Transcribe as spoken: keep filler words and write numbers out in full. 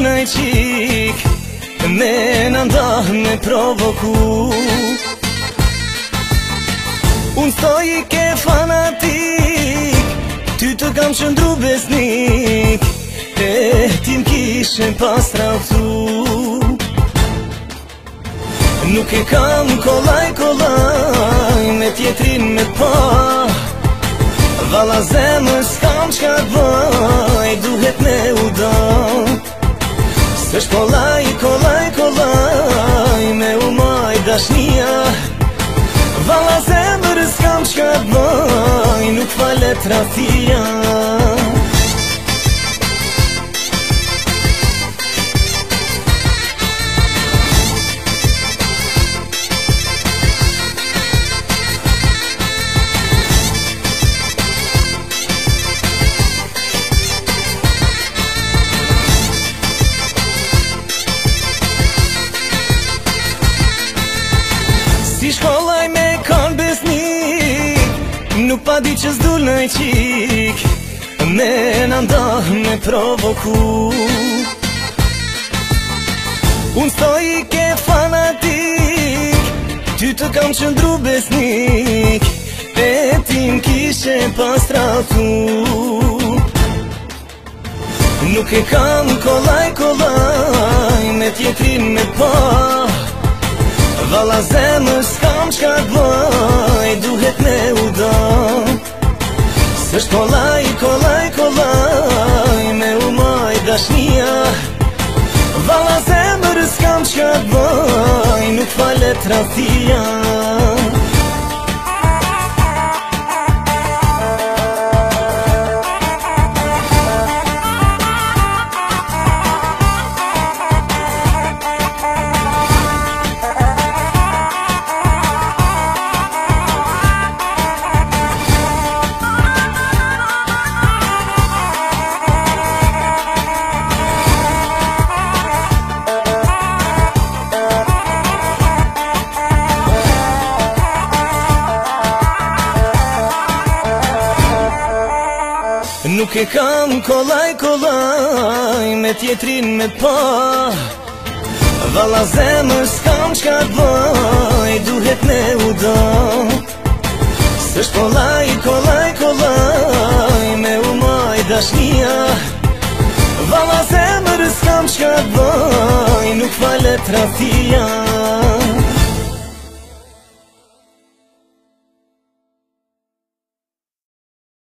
nëj qik, me në ndah me provoku. Unë stoj i ke fanatik, ty të kam qëndru besnik, e ti m'kishe pas trahtu. Nuk e kam kolaj kolaj me tjetrin me pa, valla zemër s'kam qka t'baj, duhet me u dal. S'esh kolaj, kolaj, kolaj me u maj dashnia, valla zemër s'kam qka t'baj, nuk falet trafia. Si shkollaj me kanë besnik, nuk pa di që s'dull nëj qik, me në ndah me provoku. Unë stoj i ke fanatik, ty të kam qëndru besnik, e ti m'kishe pas trahtu. Nuk e kam kolaj kolaj me tjetrin me pa, valla zemër s'kam qka t'baj, duhet me u dal. S'esh kolaj, kolaj, kolaj me u maj dashnia, valla zemër s'kam qka t'baj, nuk falet trafia. Nuk e kam kolaj kolaj me tjetrin me pa, valla zemër s'kam qka t'baj, duhet me u dal. S'esh kolaj, kolaj, kolaj me u maj dashnia, valla zemër s'kam qka t'baj, nuk falet trafia.